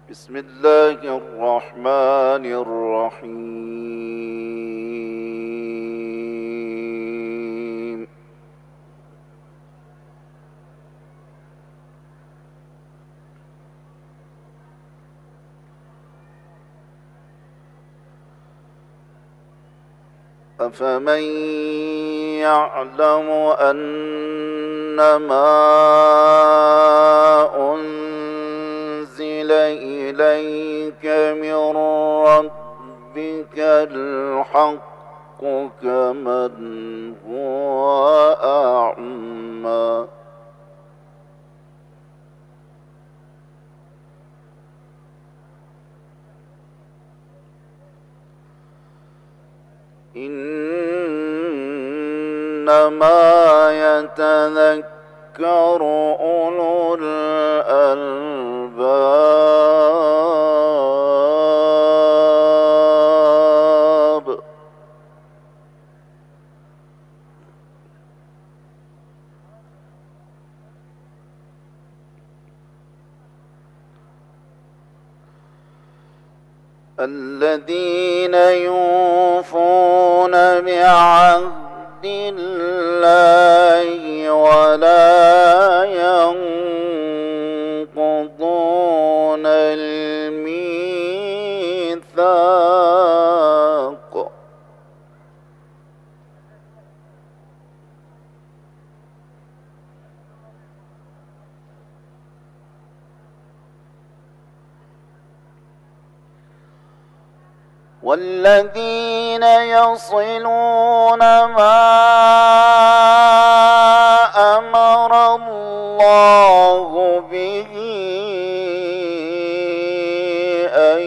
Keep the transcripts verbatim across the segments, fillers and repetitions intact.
بسم الله الرحمن الرحيم. أفمن يعلم أنما أنزل إليك من ربك الحق كمن هو أعمى. إنما يتذكر أولو الألباب. الذين يوفون بعهد الله ولا ينقضون الميثاق. والذين يصلون ما أمر الله به أن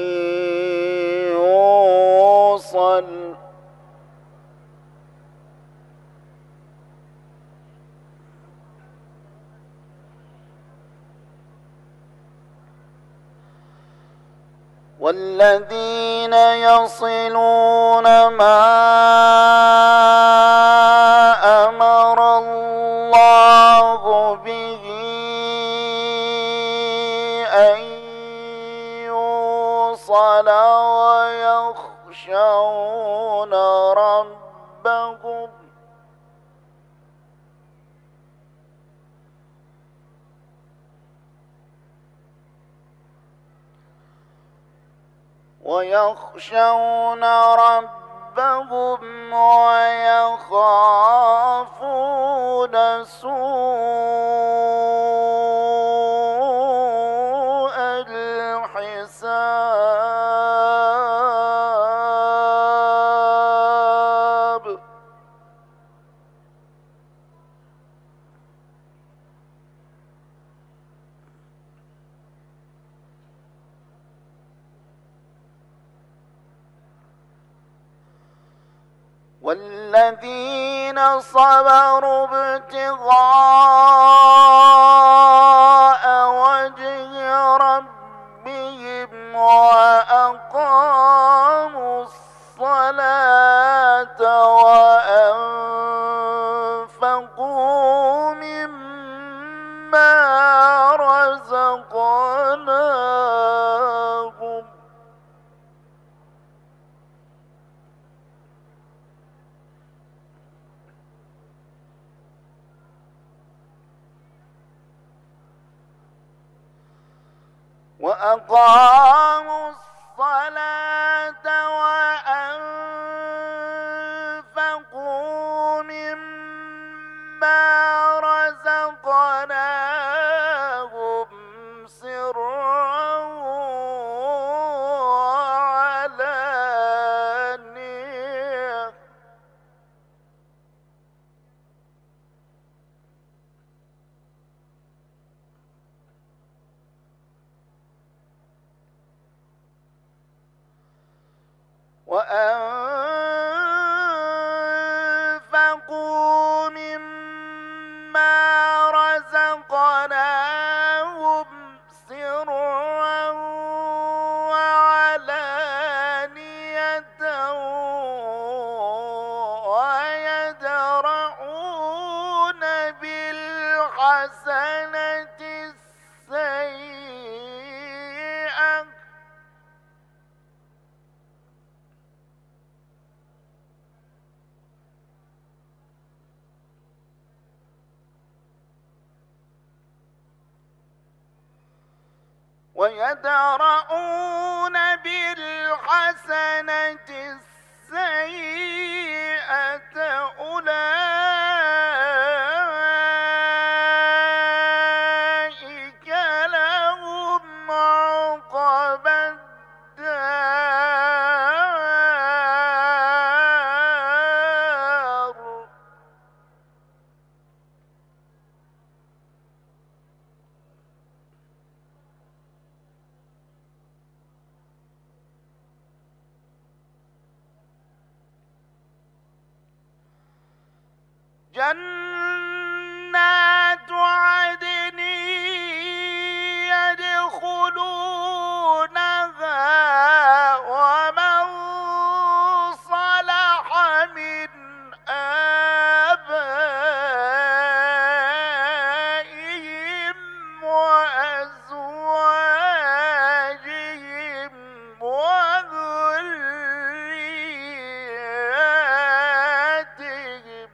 يوصل والذين يصلون ما أمر الله به أن يوصل ويخشون ربهم ويخشون ربهم ويخافون سوء الحساب. والذين صبروا ابتغاء وجه ربهم وأقاموا الصلاة وأنفقوا مما رزقناهم وأقاموا الصلاة وأنفقوا مما رزقناهم سرا وعلانية وأنفقوا مما رزقناهم سرا وعلانية ويدرؤون بالحسنة السيئة ويدرؤون بالحسنة السيئة أولئك لهم عقبى الدار. جنات عدن يدخلونها ومن صلح من آبائهم وأزواجهم وذرياتهم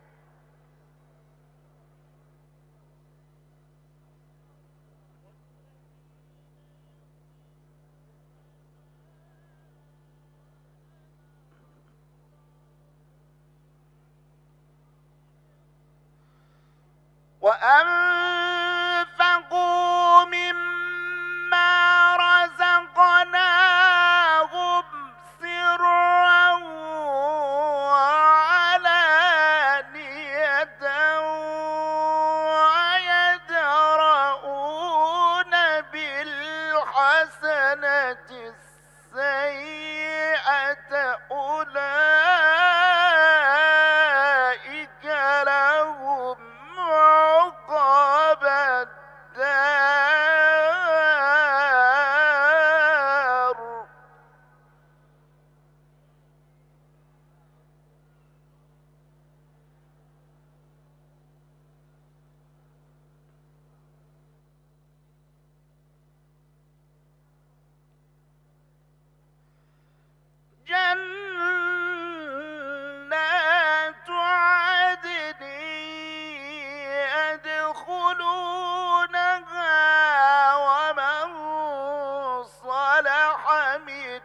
وأنفقوا مما رزقناهم سرا وعلانية ويدرؤون بالحسنة السيئة أولئك لهم عقبى الدار. جنات عدن يدخلونها ومن صلح من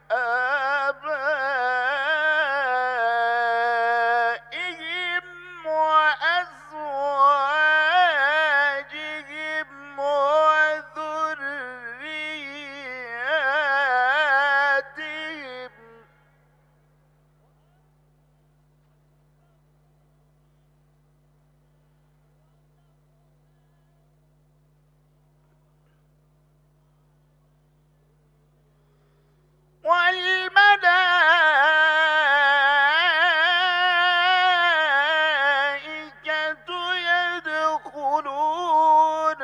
آبائهم وأزواجهم وذرياتهم والملائكة يدخلون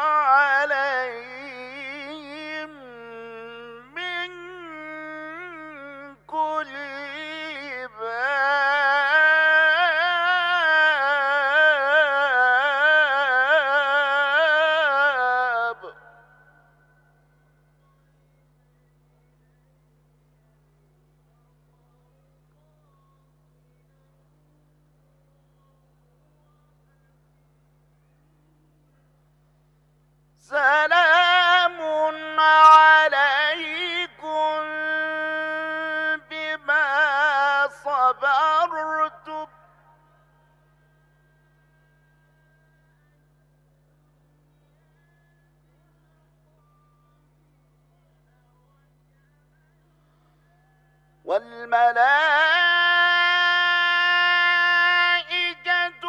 عليهم من كل باب. سلام عليكم بما صبرتم والملائكة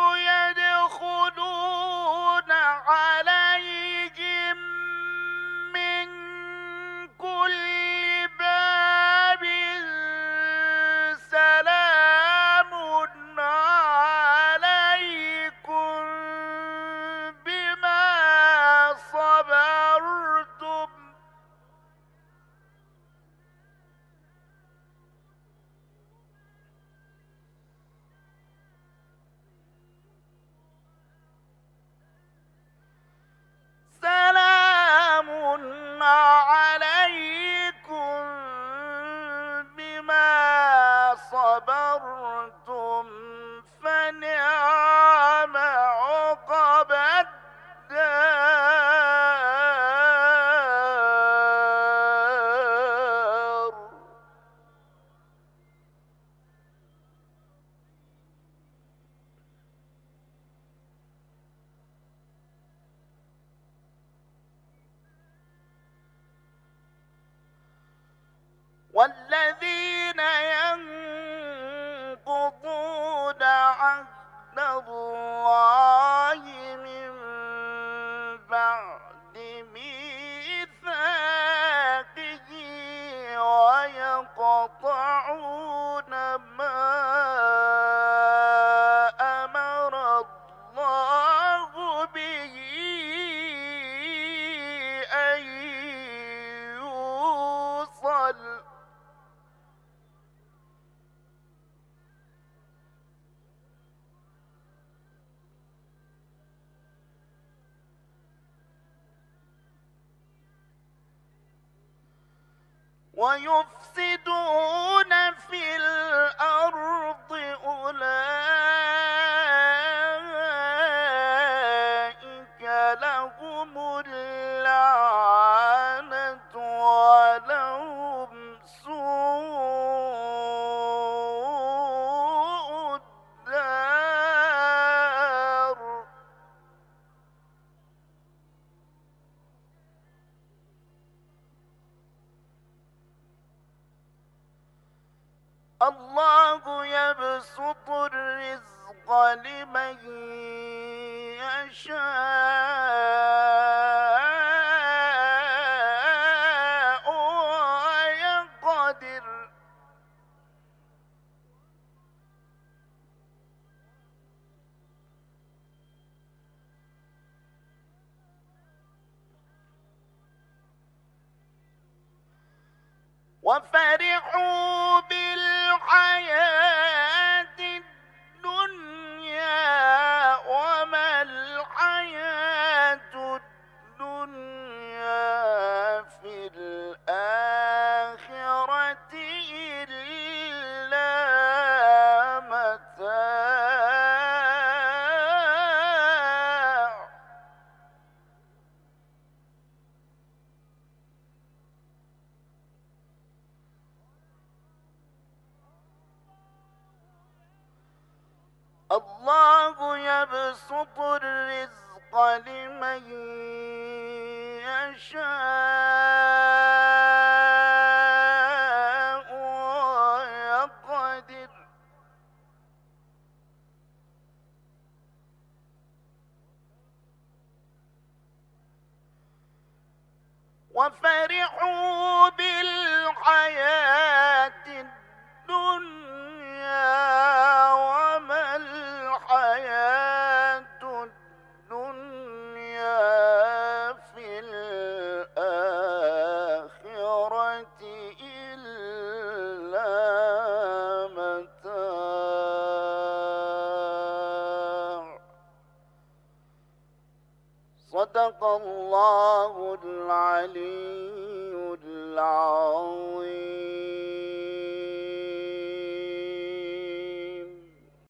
يدخلون عليهم من كل باب. سلام عليكم بما صبرتم قال ويفسدون في الأرض أولئك لهم اللعنة ولهم سوء الدار. الله يبسط الرزق لمن يشاء ويقدر وفرحوا بالحياة الدنيا وما الحياة الدنيا في الآخرة إلا متاع. الله يبسط الرزق لمن يشاء ويقدر وفرحوا بالحياة الدنيا وما الحياة الدنيا في الآخرة إلا متاع. صدق الله العلي العظيم.